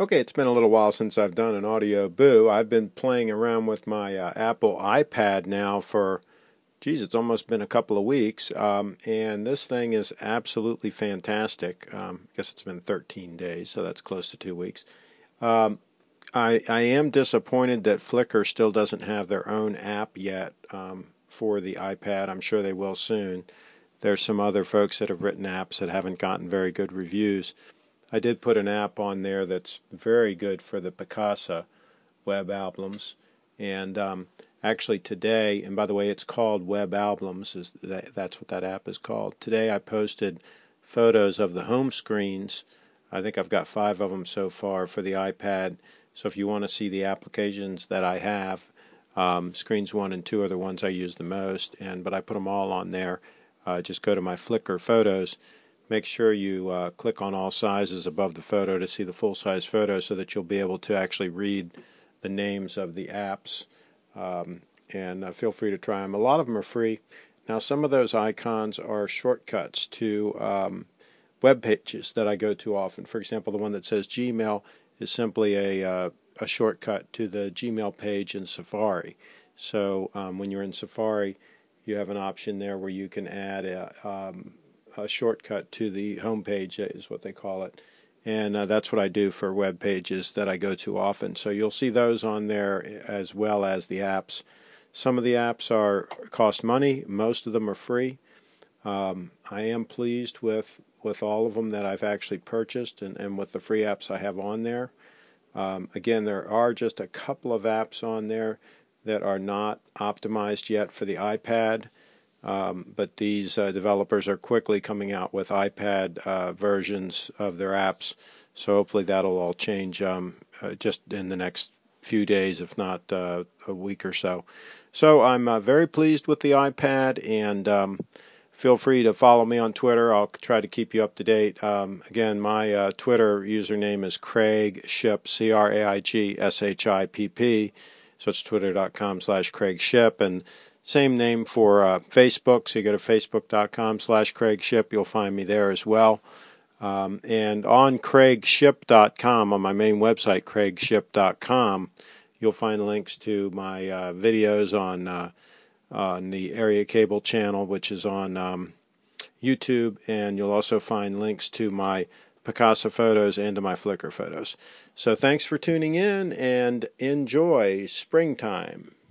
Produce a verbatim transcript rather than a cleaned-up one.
Okay, it's been a little while since I've done an audio boo. I've been playing around with my uh, Apple iPad now for, geez, it's almost been a couple of weeks, um, and this thing is absolutely fantastic. Um, I guess it's been thirteen days, so that's close to two weeks. Um, I, I am disappointed that Flickr still doesn't have their own app yet um, for the iPad. I'm sure they will soon. There's some other folks that have written apps that haven't gotten very good reviews. I did put an app on there that's very good for the Picasa web albums, and um, actually today, and by the way, it's called Web Albums. Is that, that's what that app is called. Today, I posted photos of the home screens. I think I've got five of them so far for the iPad. So if you want to see the applications that I have, um, screens one and two are the ones I use the most, and but I put them all on there. Uh, just go to my Flickr photos. Make sure you uh, click on all sizes above the photo to see the full-size photo so that you'll be able to actually read the names of the apps. Um, and uh, feel free to try them. A lot of them are free. Now, some of those icons are shortcuts to um, web pages that I go to often. For example, the one that says Gmail is simply a, uh, a shortcut to the Gmail page in Safari. So um, when you're in Safari, you have an option there where you can add a, um, a shortcut to the home page, is what they call it. And uh, that's what I do for web pages that I go to often. So you'll see those on there as well as the apps. Some of the apps are cost money. Most of them are free. Um, I am pleased with, with all of them that I've actually purchased and, and with the free apps I have on there. Um, again, there are just a couple of apps on there that are not optimized yet for the iPad. Um, but these uh, developers are quickly coming out with iPad uh, versions of their apps, so hopefully that'll all change um, uh, just in the next few days, if not uh, a week or so. So I'm uh, very pleased with the iPad, and um, feel free to follow me on Twitter. I'll try to keep you up to date. Um, again, my uh, Twitter username is Craig Shipp, C R A I G S H I P P, so it's twitter.com slash Craig Shipp, and same name for uh, Facebook, so you go to facebook.com slash Craig Shipp. You'll find me there as well. Um, and on Craig Shipp dot com, on my main website, Craig Shipp dot com, you'll find links to my uh, videos on, uh, on the Area Cable channel, which is on um, YouTube, and you'll also find links to my Picasa photos and to my Flickr photos. So thanks for tuning in, and enjoy springtime.